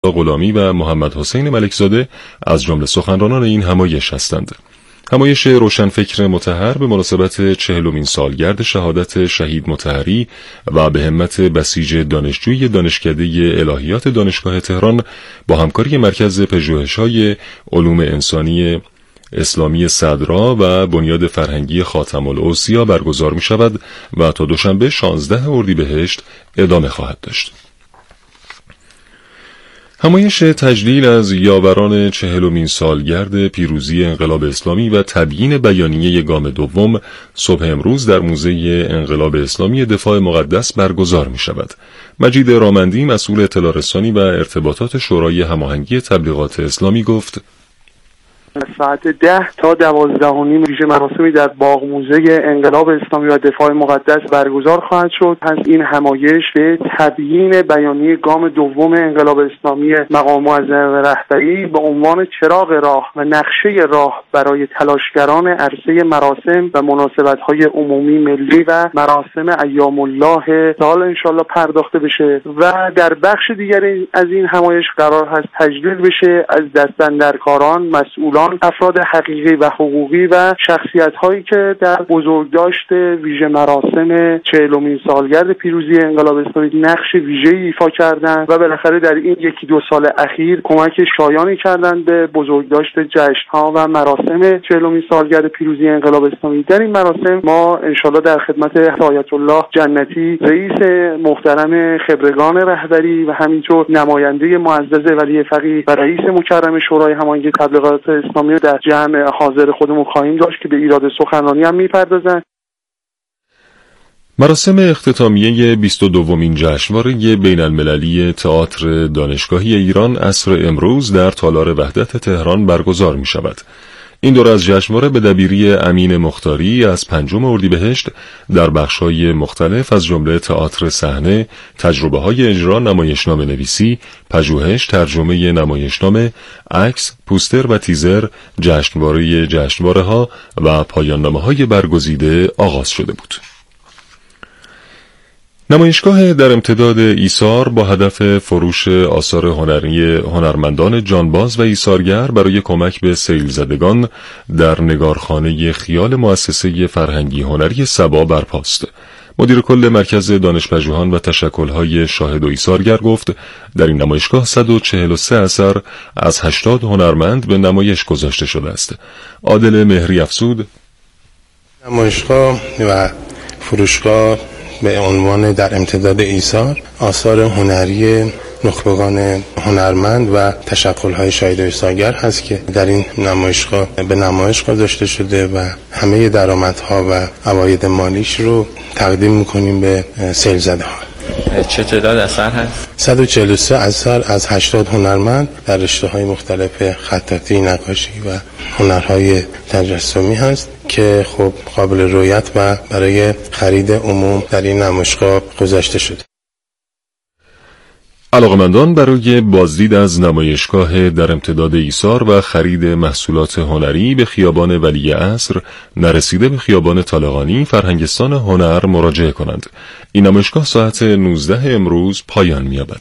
غلامی و محمد حسین ملکزاده از جمله سخنرانان این همایش هستند. همایش روشنفکر مطهر به مناسبت 40مین سالگرد شهادت شهید مطهری و به همت بسیج دانشجوی دانشکده الهیات دانشگاه تهران با همکاری مرکز پژوهش‌های علوم انسانی اسلامی صدرا و بنیاد فرهنگی خاتم الاوصیا برگزار می شود و تا دوشنبه 16 اردیبهشت ادامه خواهد داشت. همایش تجلیل از یاوران 40مین سالگرد پیروزی انقلاب اسلامی و تبیین بیانیه گام دوم صبح امروز در موزه انقلاب اسلامی دفاع مقدس برگزار می شود. مجید رامندی مسئول اطلاع رسانی و ارتباطات شورای هماهنگی تبلیغات اسلامی گفت: ساعت 10 تا 12:30 ویژه مراسمی در باغ موزه انقلاب اسلامی و دفاع مقدس برگزار خواهد شد. پس این همایش به تبیین بیانیه گام دوم انقلاب اسلامی مقام معظم رهبری به عنوان چراغ راه و نقشه راه برای تلاشگران عرصه مراسم و مناسبت‌های عمومی ملی و مراسم ایام الله سال انشالله پرداخته بشه و در بخش دیگری از این همایش قرار هست تجلیل بشه از دستاندرکاران، مسئولان، افراد حقیقی و حقوقی و شخصیت‌هایی که در بزرگداشت ویژه مراسم 40مین سالگرد پیروزی انقلاب اسلامی نقش ویژه‌ای ایفا کردند و بالاخره در این 1-2 سال اخیر کمک شایانی کردند به بزرگداشت جشن‌ها و مراسم 40مین سالگرد پیروزی انقلاب اسلامی. در این مراسم ما انشالله در خدمت آیت الله جنتی رئیس محترم خبرگان رهبری و همینطور نماینده معزز ولی فقیه و رئیس مکرم شورای هماهنگی تبلیغات اسلامی در جمع حاضر خودمون خواهیم داشت که به ایراد سخنرانی هم میپردازن. مراسم اختتامیه 22مین جشنواره بین المللی تئاتر دانشگاهی ایران عصر امروز در تالار وحدت تهران برگزار می شود. این دوره از جشنواره به دبیری امین مختاری از 5 اردیبهشت در بخش‌های مختلف از جمله تئاتر صحنه، تجربه‌های اجرا، نمایشنامه نویسی، پژوهش، ترجمه نمایشنامه، عکس، پوستر و تیزر، جشنواره‌ها و پایان‌نامه‌های برگزیده آغاز شده بود. نمایشگاه در امتداد ایثار با هدف فروش آثار هنری هنرمندان جانباز و ایثارگر برای کمک به سیل زدگان در نگارخانه خیال مؤسسه فرهنگی هنری سبا برپاست. مدیر کل مرکز دانشپژوهان و تشکل‌های شاهد و ایثارگر گفت در این نمایشگاه 143 اثر از 80 هنرمند به نمایش گذاشته شده است. عادل مهری افزود: نمایشگاه و فروشگاه به عنوان در امتداد ایثار آثار هنری نخبگان هنرمند و تشکل‌های شاهد و ایثارگر هست که در این نمایشگاه به نمایش گذاشته شده و همه درآمدها و عواید مالیش رو تقدیم می‌کنیم به سیل زده‌ها. چه تعداد اثر هست؟ 143 اثر از 80 هنرمند در رشته‌های مختلف خطاطی، نقاشی و هنرهای تجسمی هست که خب قابل رؤیت و برای خرید عموم در این نمایشگاه گذاشته شده. علاقه‌مندان برای بازدید از نمایشگاه در امتداد ایثار و خرید محصولات هنری به خیابان ولیعصر نرسیده به خیابان طالقانی فرهنگستان هنر مراجعه کنند. این نمایشگاه ساعت 19 امروز پایان می‌یابد.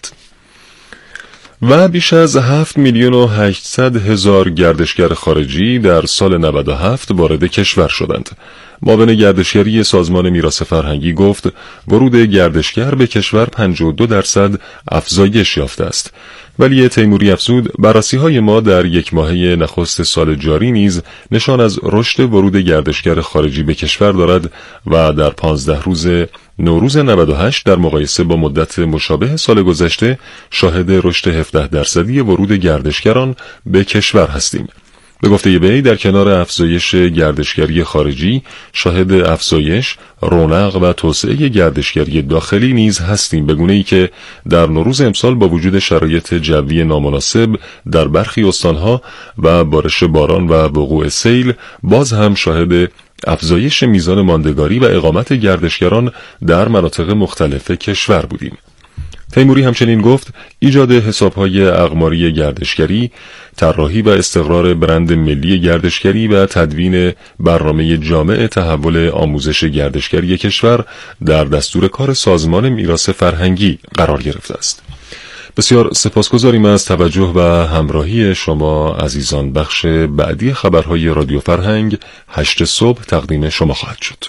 و بیش از 7,800,000 گردشگر خارجی در سال 97 وارد کشور شدند. معاون گردشگری سازمان میراث فرهنگی گفت ورود گردشگر به کشور 52% افزایش یافته است. ولی تیموری افزود بررسی‌های ما در 1 ماهه نخست سال جاری نیز نشان از رشد ورود گردشگر خارجی به کشور دارد و در 15 روز نوروز 98 در مقایسه با مدت مشابه سال گذشته شاهد رشد 17% ورود گردشگران به کشور هستیم. به گفته وی در کنار افزایش گردشگری خارجی شاهد افزایش، رونق و توسعه گردشگری داخلی نیز هستیم، به گونه‌ای که در نوروز امسال با وجود شرایط جوی نامناسب در برخی استانها و بارش باران و وقوع سیل باز هم شاهد افزایش میزان ماندگاری و اقامت گردشگران در مناطق مختلف کشور بودیم. تیموری همچنین گفت ایجاد حساب‌های اقماری گردشگری، طراحی و استقرار برند ملی گردشگری و تدوین برنامه جامع تحول آموزش گردشگری کشور در دستور کار سازمان میراث فرهنگی قرار گرفته است. بسیار سپاسگزاریم از توجه و همراهی شما عزیزان. بخش بعدی خبرهای رادیو فرهنگ 8 صبح تقدیم شما خواهد شد.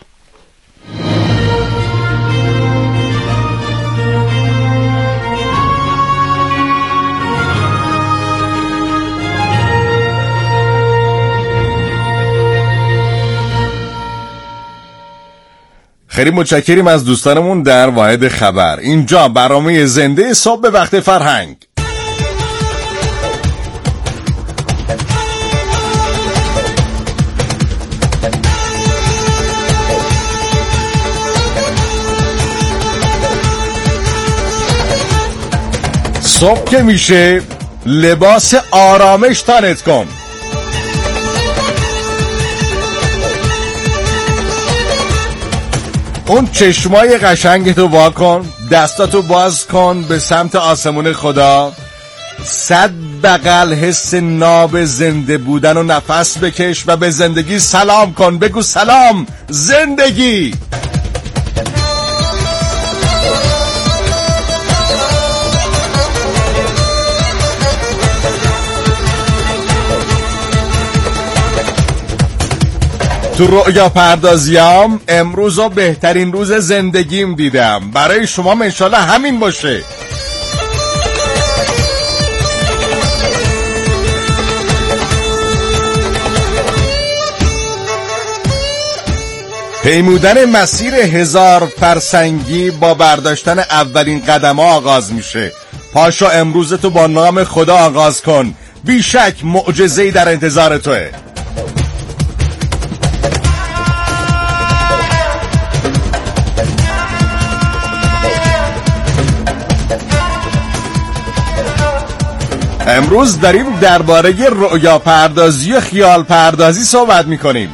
خیلی متشکریم از دوستانمون در واحد خبر. اینجا برنامه زنده صبح به وقت فرهنگ. صبح که میشه لباس آرامش تنت کن. اون چشمای قشنگتو وا کن، دستاتو باز کن به سمت آسمون خدا. 100 بغل حس ناب زنده بودن و نفس بکش و به زندگی سلام کن. بگو سلام زندگی. تو رؤیا پردازیام امروز رو بهترین روز زندگیم دیدم. برای شما انشالله همین باشه. پیمودن مسیر 1000 فرسنگی با برداشتن اولین قدم ها آغاز میشه. پاشو امروزتو با نام خدا آغاز کن. بیشک معجزه‌ای در انتظار توه. امروز داریم درباره رؤیا پردازی و خیال پردازی صحبت میکنیم.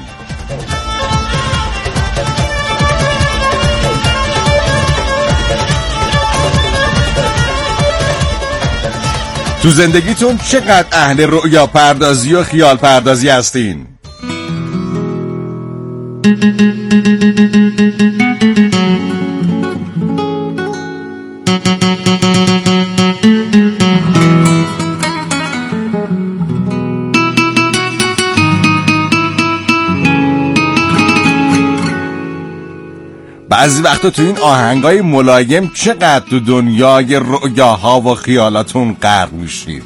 تو زندگیتون چقدر اهل رؤیا پردازی و خیال پردازی هستین؟ بعضی وقتا تو این آهنگای ملایم چقدر تو دنیای رؤیاها و خیالاتون غرق میشید.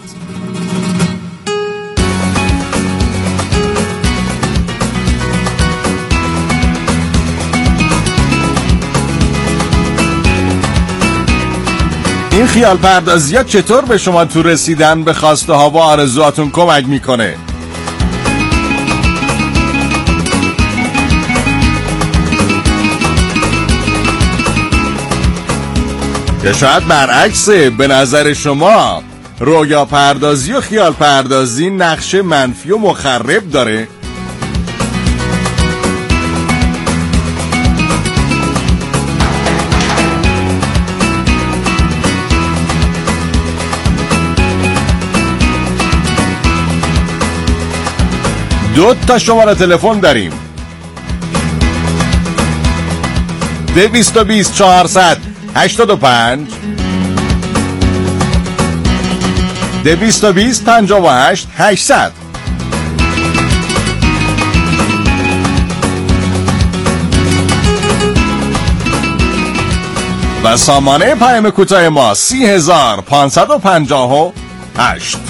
این خیال پردازیات چطور به شما تو رسیدن به خواسته ها و آرزوهاتون کمک میکنه؟ یا شاید برعکسه، به نظر شما رؤیا پردازی و خیال پردازی نقش منفی و مخرب داره؟ دو تا شماره تلفن داریم. 220 400 85 220 58 800 و سامانه پیام کوتاه ما 30558.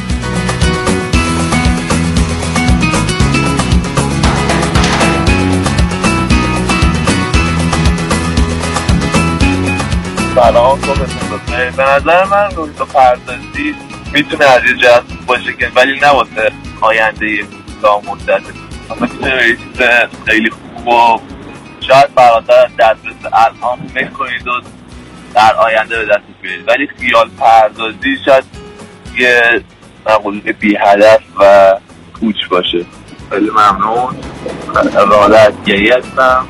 سلام، به نظر من رؤیا پردازی میتونه از یه جهت باشه که ولی نه واسه آینده کوتاه مدت، میتونه یه چیز خیلی خوب و شاید فراتر دسترس الان فکر کنید و در آینده به دست بیارید، ولی خیال پردازی شاید یه مقوله بی هدف و پوچ باشه. خیلی ممنون. راده از گیری هستم.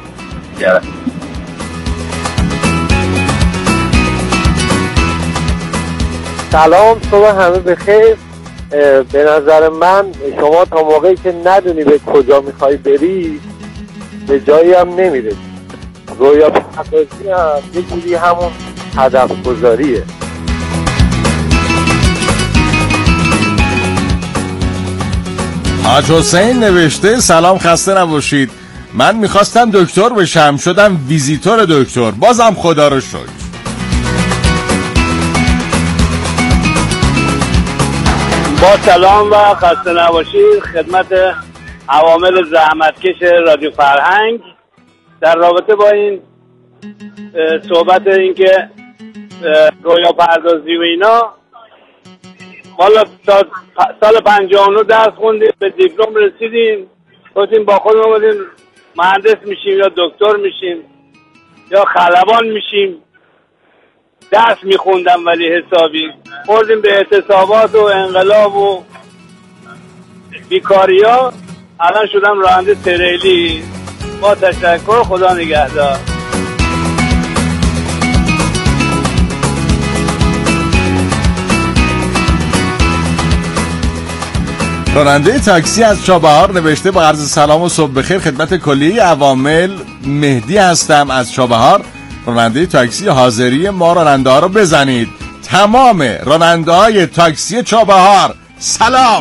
سلام، صبح همه بخیر. به نظر من شما تا موقعی که ندونی به کجا میخوای بری به جایی هم نمیرسی. رؤیا پردازی هم یه جوری همون هدف گذاریه. حاج حسین نوشته سلام، خسته نباشید. من میخواستم دکتر بشم، شدم ویزیتور دکتر، بازم خدا رو شکر. با سلام و خسته نباشید خدمت عوامل زحمتکش رادیو فرهنگ در رابطه با این صحبت این که رویا پردازی و اینا. والا سال 59 درس خوندیم، به دیپلم رسیدیم، گفتیم با خودمون بودیم مهندس میشیم یا دکتر میشیم یا خلبان میشیم. درس میخوندم ولی حسابی خوردیم به اعتصابات و انقلاب و بیکاریا. الان شدم راننده تریلی. با تشکر، خدا نگهدار. راننده تاکسی از چابهار نوشته با عرض سلام و صبح بخیر خدمت کلیه عوامل، مهدی هستم از چابهار. راننده تاکسی حاضری ما راننده ها رو بزنید. تمام راننده های تاکسی چابهار سلام.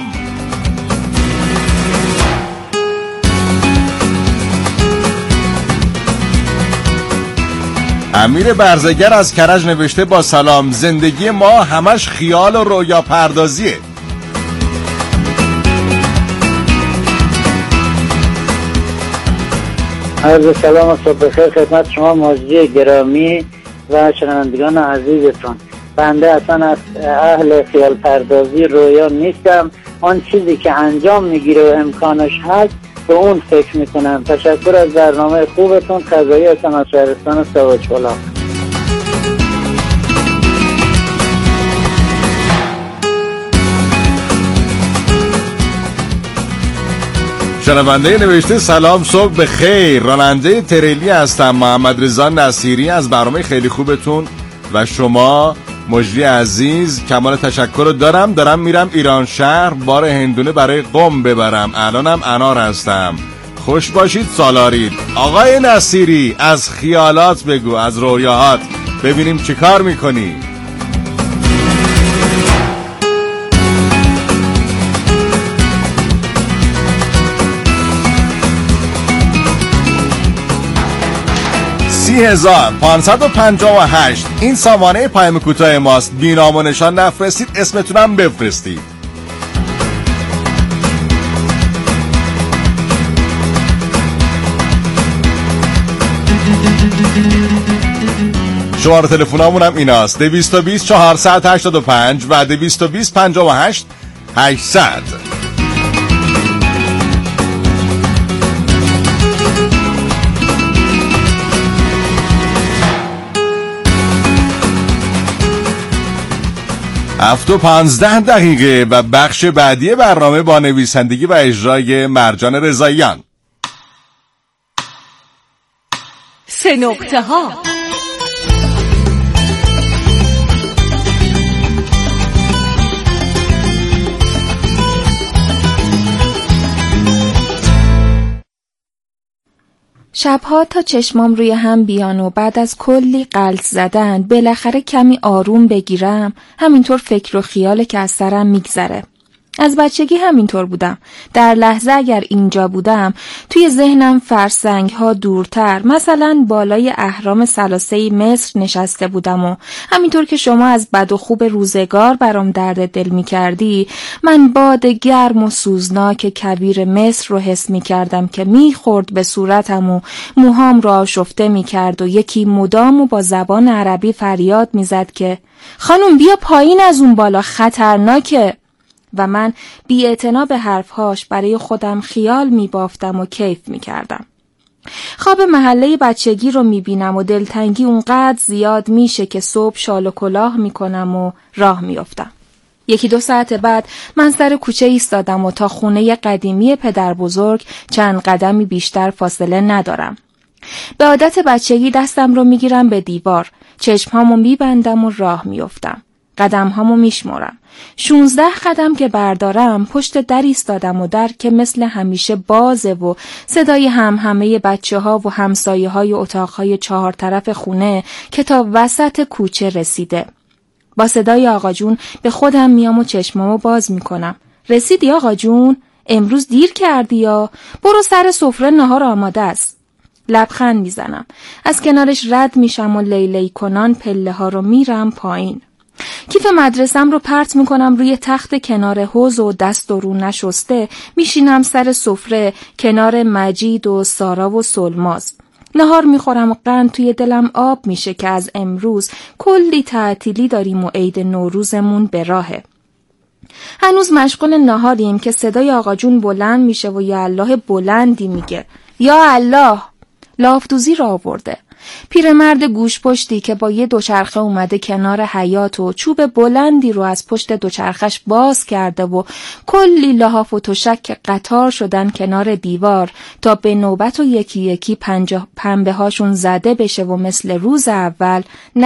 امیر برزگر از کرج نوشته با سلام، زندگی ما همش خیال و رویا پردازیه. عرض سلام و صبح بخیر خدمت شما مجری گرامی و شنوندگان عزیزتون. بنده اصلا از اهل خیال پردازی رویا نیستم. آن چیزی که انجام میگیره و امکانش هست به اون فکر میکنم. تشکر از برنامه خوبتون. خزایی هستم از شهرستان سواج‌بالا. شنونده نوشته سلام صبح بخیر، راننده تریلی هستم، محمد رضا نصیری از برنامه خیلی خوبتون و شما مجری عزیز. کمال تشکر رو دارم میرم ایران شهر بار هندونه برای قم ببرم، الانم انار هستم. خوش باشید، سالارید. آقای نصیری از خیالات بگو، از رویاهات، ببینیم چی کار میکنی. $30,558 این سامانه پیام کوتاه ماست. بینام و نشان نفرستید، اسمتونم بفرستید. شماره تلفنمون هم ایناست 220 485 و 220 58 800. هفت و 15 دقیقه و بخش بعدی برنامه با نویسندگی و اجرای مرجان رضاییان. 3 نقطه ها. شبها تا چشمام روی هم بیان و بعد از کلی غلط زدن بالاخره کمی آروم بگیرم، همینطور فکر و خیال که از سرم میگذره. از بچگی همینطور بودم. در لحظه اگر اینجا بودم توی ذهنم فرسنگ ها دورتر، مثلا بالای اهرام ثلاثه مصر نشسته بودم و همینطور که شما از بد و خوب روزگار برام درد دل می کردی، من باد گرم و سوزناک کویر مصر رو حس می کردم که می خورد به صورتم و موهام رو آشفته می کرد و یکی مدام و با زبان عربی فریاد می زد که خانم بیا پایین از اون بالا، خطرناکه. و من بی‌اعتنا به حرفهاش برای خودم خیال می‌بافتم و کیف می‌کردم. خواب محله بچگی رو می‌بینم و دلتنگی اونقدر زیاد میشه که صبح شال و کلاه می‌کنم و راه میافتم. 1-2 ساعت بعد من سر کوچه ایستادم و تا خونه قدیمی پدر بزرگ چند قدمی بیشتر فاصله ندارم. به عادت بچگی دستم رو می‌گیرم به دیوار، چشم‌هامو می‌بندم و راه میافتم. قدم‌هامو میشمارم. 16 قدم که بردارم پشت در ایستادم و در که مثل همیشه بازه و صدای همهمه بچه‌ها و همسایه‌های اتاق‌های 4 طرف خونه که تا وسط کوچه رسیده. با صدای آقا جون به خودم میام و چشمامو باز میکنم. رسیدی آقا جون؟ امروز دیر کردی یا برو سر سفره، نهار آماده است. لبخند میزنم. از کنارش رد میشم و لیلی کنان پله ها رو میرم پایین. کیف مدرسم رو پرت میکنم روی تخت کنار حوض و دست و رو نشسته میشینم سر سفره کنار مجید و سارا و سلماز. نهار میخورم و قند توی دلم آب میشه که از امروز کلی تعطیلی داریم و عید نوروزمون به راهه. هنوز مشغول نهاریم که صدای آقا جون بلند میشه و یا الله بلندی میگه. یا الله! لافتوزی را آورده. پیرمرد گوش پشتی که با یه دوچرخه اومده کنار حیاط و چوب بلندی رو از پشت دوچرخش باز کرده و کلی لحاف و تشک قطار شدن کنار دیوار تا به نوبت و یکی یکی پنبه هاشون زده بشه و مثل روز اول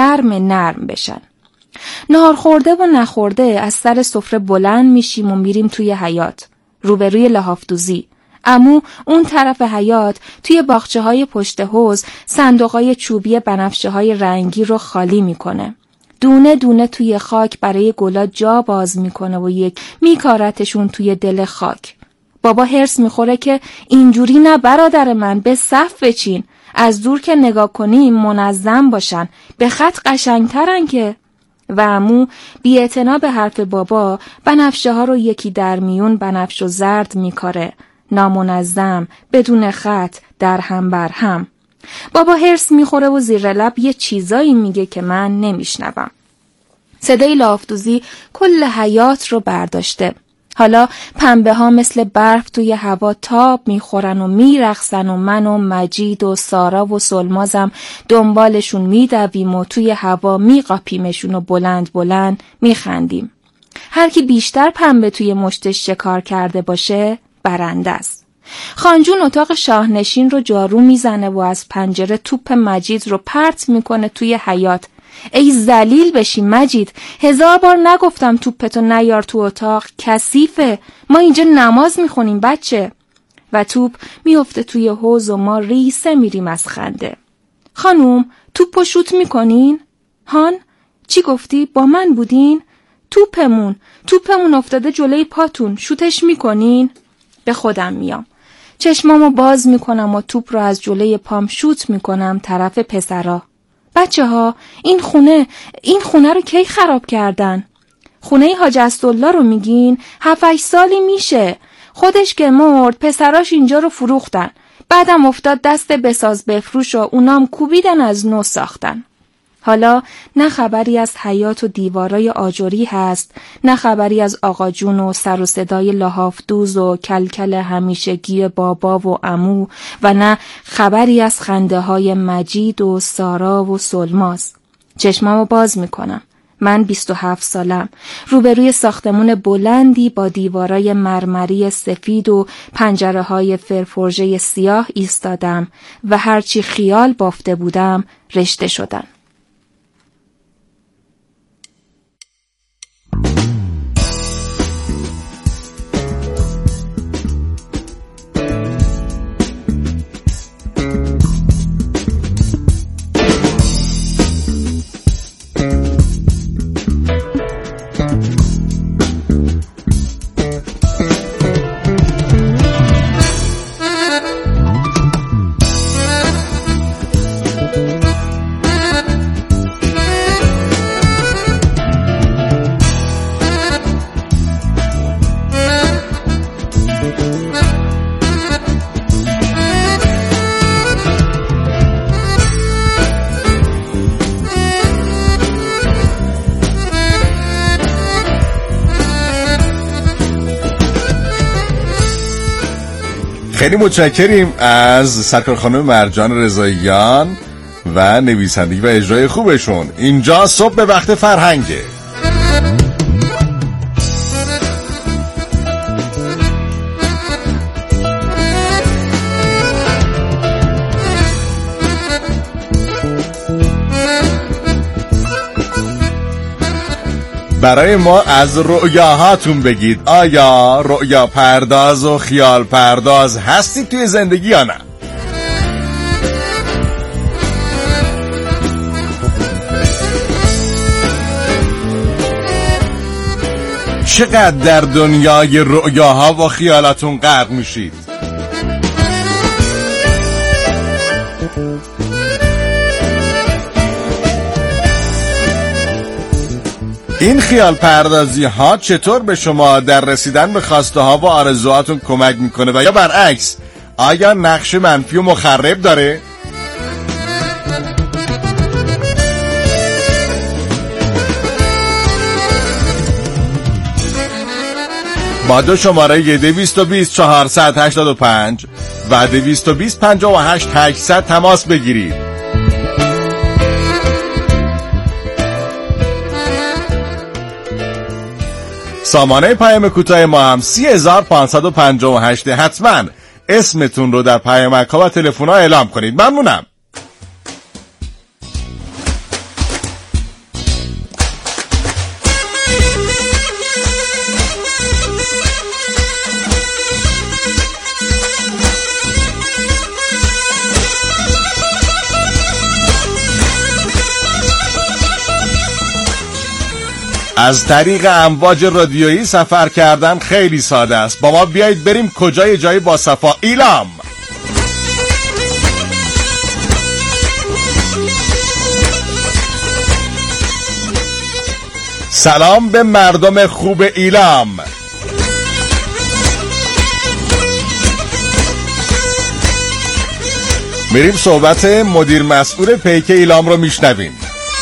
نرم بشن. نهار خورده و نخورده از سر سفره بلند میشیم و میریم توی حیاط روبروی لحاف‌دوزی. عمو اون طرف حیاط توی باغچه‌های پشت حوض صندوق‌های چوبی بنفشه‌های رنگی رو خالی میکنه. دونه دونه توی خاک برای گلا جا باز میکنه و یک میکارتشون توی دل خاک. بابا هرس میخوره که اینجوری نه برادر من، به صف بچین، از دور که نگاه کنیم منظم باشن، به خط قشنگترن که. و عمو بی‌اعتنا به حرف بابا بنفشه ها رو یکی در میون بنفش و زرد میکاره، نامنظم، بدون خط، در هم بر هم. بابا هرس میخوره و زیر لب یه چیزایی میگه که من نمیشنوم. صدای لافتوزی کل حیاط رو برداشته. حالا پنبه ها مثل برف توی هوا تاب میخورن و میرقصن و من و مجید و سارا و سلمازم دنبالشون میدویم و توی هوا میقاپیمشون و بلند بلند میخندیم. هر کی بیشتر پنبه توی مشتش شکار کرده باشه برنده است. خانجون اتاق شاهنشین رو جارو میزنه و از پنجره توپ مجید رو پرت میکنه توی حیاط. ای ذلیل بشی مجید، 1000 بار نگفتم توپتو نیار تو اتاق، کثیفه، ما اینجا نماز میخونیم بچه. و توپ میفته توی حوض و ما ریسه میریم از خنده. خانوم توپو شوت میکنین؟ هان چی گفتی؟ با من بودین؟ توپمون افتاده جلوی پاتون، شوتش میکنین؟ به خودم میام. چشمامو باز میکنم و توپ رو از جلوی پام شوت میکنم طرف پسرا. بچه ها این خونه رو کی خراب کردن؟ خونه حاج اسدالله رو میگین؟ 7-8 سالی میشه. خودش که مرد پسراش اینجا رو فروختن. بعدم افتاد دست بساز بفروش و اونام کوبیدن از نو ساختن. حالا نه خبری از حیاط و دیوارای آجری هست، نه خبری از آقا جون و سر و صدای لحاف‌دوز و کلکل همیشگی بابا و عمو و نه خبری از خنده های مجید و سارا و سلماز. چشمامو باز میکنم. من 27 سالم. روبروی ساختمون بلندی با دیوارای مرمری سفید و پنجره های فرفرژه سیاه ایستادم و هرچی خیال بافته بودم رشته شدن. خیلی متشکریم از سرکار خانم مرجان رضاییان و نویسندگی و اجرای خوبشون. اینجا صبح به وقت فرهنگه. برای ما از رؤیاهاتون بگید. آیا رؤیا پرداز و خیال پرداز هستید توی زندگی یا نه؟ چقدر در دنیای رؤیاها و خیالاتون غرق میشید؟ این خیال پردازی ها چطور به شما در رسیدن به خواسته ها و آرزوهاتون کمک میکنه و یا برعکس آیا نقش منفی و مخرب داره؟ با دو شماره 220 485 و 220 58 800 تماس بگیرید. سامانه پیام کوتاه ما هم 30558. حتما اسمتون رو در پیامک‌ها و تلفن‌ها اعلام کنید. ممنونم. از طریق امواج رادیویی سفر کردن خیلی ساده است. با ما بیایید بریم کجای جایی با صفا. ایلام. سلام به مردم خوب ایلام. میریم صحبت مدیر مسئول پیک ایلام رو میشنویم.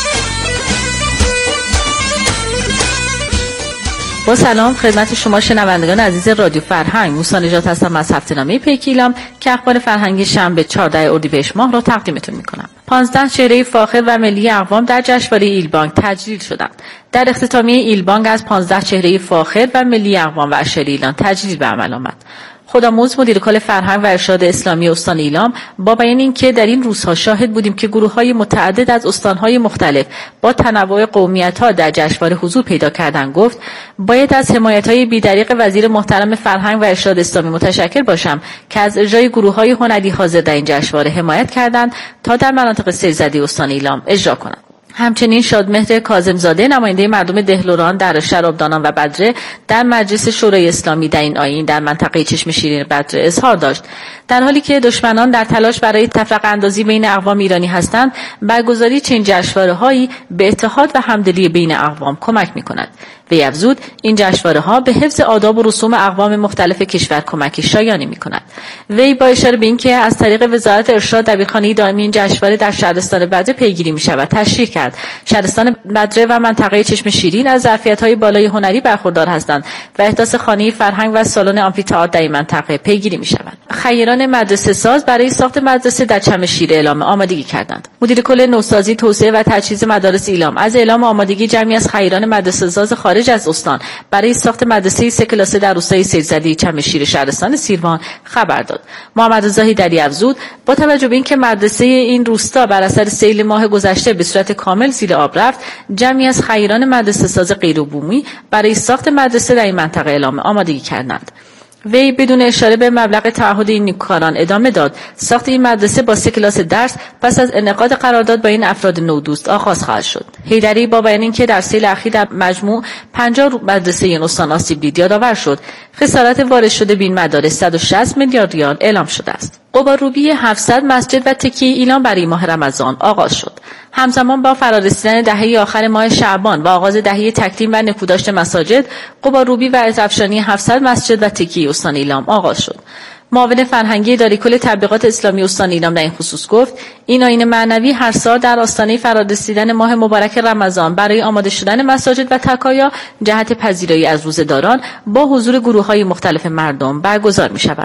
با سلام خدمت شما شنوندگان عزیز رادیو فرهنگ. موسی نژاد هستم از هفته‌نامه پیک ایلام که اخبار فرهنگی شنبه 14 اردیبهشت ماه را تقدیمتون میکنم. 15 چهره فاخر و ملی اقوام در جشنواره ایلبانگ تجلیل شدند. در اختتامیه ایلبانگ از 15 چهره فاخر و ملی اقوام و اشهر ایلان تجلیل به عمل آمد. خداموز مدیر کل فرهنگ و ارشاد اسلامی استان ایلام با بیان اینکه در این روزها شاهد بودیم که گروه‌های متعدد از استان‌های مختلف با تنوع قومیت‌ها در جشنواره حضور پیدا کردند گفت باید از حمایت‌های بی‌دریغ وزیر محترم فرهنگ و ارشاد اسلامی متشکر باشم که از اجرای گروه‌های هنری حاضر در این جشنواره حمایت کردند تا در مناطق سیل‌زده استان ایلام اجرا کنند. همچنین شادمهر کاظم‌زاده نماینده مردم دهلوران در شرابدانان و بدره در مجلس شورای اسلامی در این آیین در منطقه چشم شیرین بدره اظهار داشت در حالی که دشمنان در تلاش برای تفرقه اندازی بین اقوام ایرانی هستند برگزاری چنین جشنواره‌هایی به اتحاد و همدلی بین اقوام کمک می‌کند. وی افزود این جشنواره‌ها به حفظ آداب و رسوم اقوام مختلف کشور کمک شایانی می‌کند. وی با اشاره به اینکه از طریق وزارت ارشاد دبیرخانه دائمی این جشنواره در شهرستان بدره پیگیری می‌شود تشریح کرد. شهرستان بدره و منطقه چشم شیرین از ظرفیت‌های بالای هنری برخوردار هستند و احداث خانه فرهنگ و سالن آمفی‌تئاتر در این منطقه پیگیری می‌شود. خیران مدرسه ساز برای ساخت مدرسه در چمشیر اعلام آمادگی کردند. مدیر کل نوسازی، توسعه و تجهیز مدارس ایلام از اعلام آمادگی جمعی از خیران مدرسه ساز خارج از استان برای ساخت مدرسه 3 کلاسه در روستای سیل‌زده چمشیر شهرستان سیروان خبر داد. محمد رضا هیدری افزود با توجه به اینکه مدرسه این روستا بر اثر سیل ماه گذشته به صورت کامل زیر آب رفت، جمعی از خیران مدرسه ساز غیرعمومی برای ساخت مدرسه در این منطقه اعلام آمادگی کردند. وی بدون اشاره به مبلغ تعهد این نیکوکاران ادامه داد ساخت این مدرسه با 3 کلاس درس پس از انعقاد قرارداد با این افراد نودوست آغاز خواهد شد. هیدری با بیان اینکه در سیل اخیر در مجموع 50 مدرسه این استان آسیب دید یادآور شد خسارت وارد شده به این مدارس 160 میلیارد ریال اعلام شده است. قبارروبی 700 مسجد و تکیه ایلام برای ماه رمضان آغاز شد. همزمان با فرارسیدن دهه آخر ماه شعبان و آغاز دهه تکریم و نکوداشت مساجد، قبارروبی و افشانی 700 مسجد و تکیه استان ایلام آغاز شد. معاون فرهنگی اداره کل تبلیغات اسلامی استان ایلام در این خصوص گفت این آیین معنوی هر سال در آستانه فرارسیدن ماه مبارک رمضان برای آماده شدن مساجد و تکایا جهت پذیرایی از روزه‌داران با حضور گروه‌های مختلف مردم برگزار می‌شود.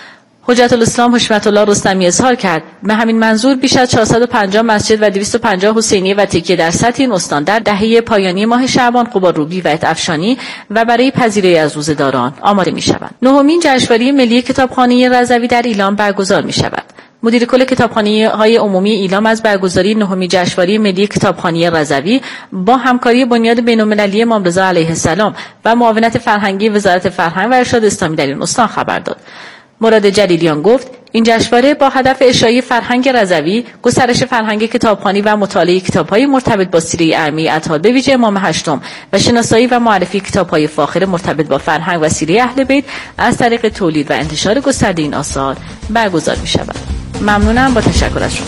حجت الاسلام حشمت الله رستمی اظهار کرد به همین منظور بیش از 450 مسجد و 250 حسینیه و تکیه در سطح این استان در دهه پایانی ماه شعبان قبارروبی و افشانی و برای پذیرایی از روزه‌داران آماده می‌شوند. نهمین جشنواره ملی کتابخانه رضوی در ایلام برگزار می‌شود. مدیر کل کتابخانه‌های عمومی ایلام از برگزاری نهمین جشنواره ملی کتابخانه رضوی با همکاری بنیاد بین‌المللی امام رضا علیه السلام و معاونت فرهنگی وزارت فرهنگ و ارشاد اسلامی در این استان خبر داد. مراد جلیلیان گفت این جشنواره با هدف اشاعه فرهنگ رضوی، گسترش فرهنگ کتابخوانی و مطالعه کتاب‌های مرتبط با سیره ارمی اطهار به ویژه امام هشتم و شناسایی و معرفی کتاب‌های فاخر مرتبط با فرهنگ و سیره اهل بیت از طریق تولید و انتشار گسترده این آثار برگزار می‌شود. ممنونم، با تشکر از شما.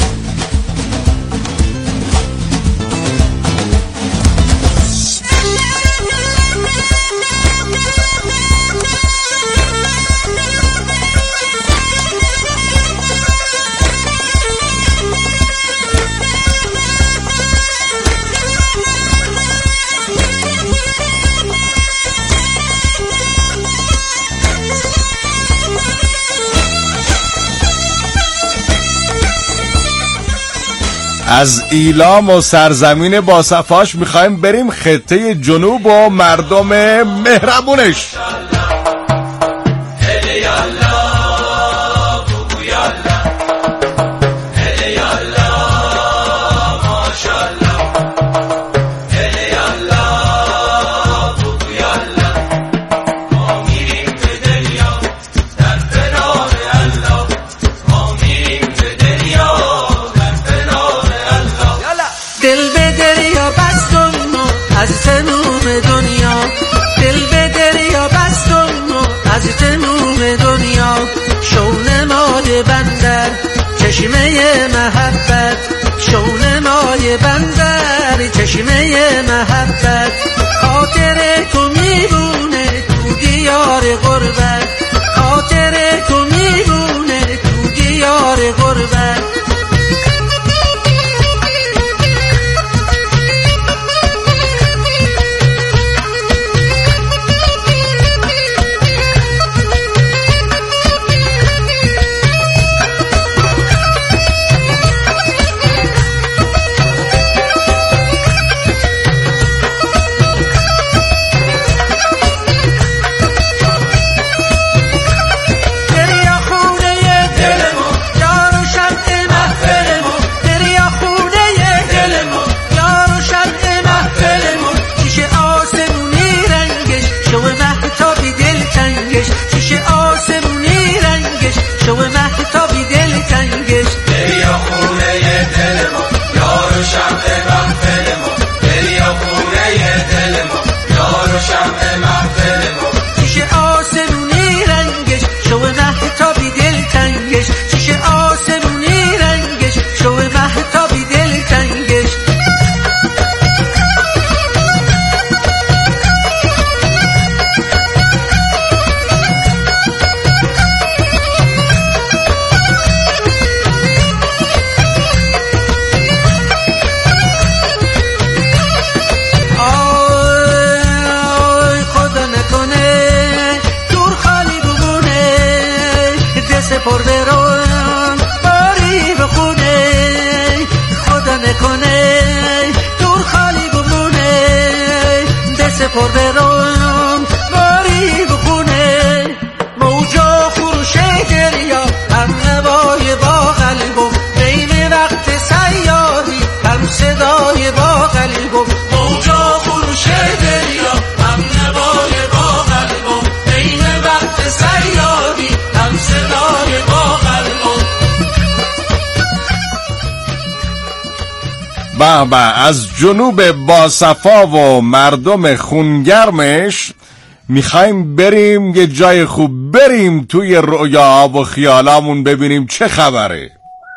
از ایلام و سرزمین باصفاش میخوایم بریم خطه جنوب و مردم مهربونش. چشمه محبت شونه مای بندر، چشمه محبت خاطر تو میبونه تو دیار غربت، خاطر تو میبونه تو دیار غربت. به از جنوب باصفا و مردم خونگرمش میخوایم بریم یه جای خوب، بریم توی رؤیا و خیالامون ببینیم چه خبره.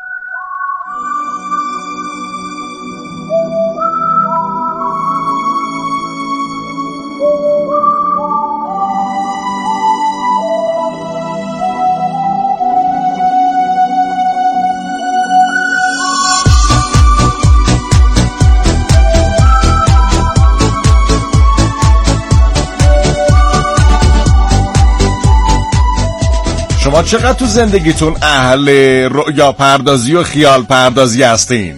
شما چقدر تو زندگیتون اهل رؤیا پردازی و خیال پردازی هستین؟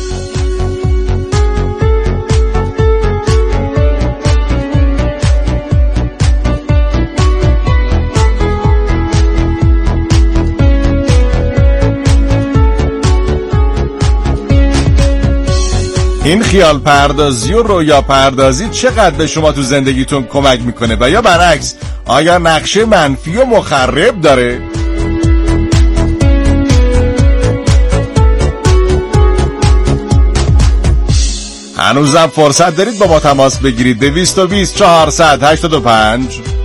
این خیال پردازی و رویا پردازی چقدر به شما تو زندگیتون کمک میکنه و یا برعکس آیا نقشه منفی و مخرب داره؟ هنوزم فرصت دارید با ما تماس بگیرید. 220 485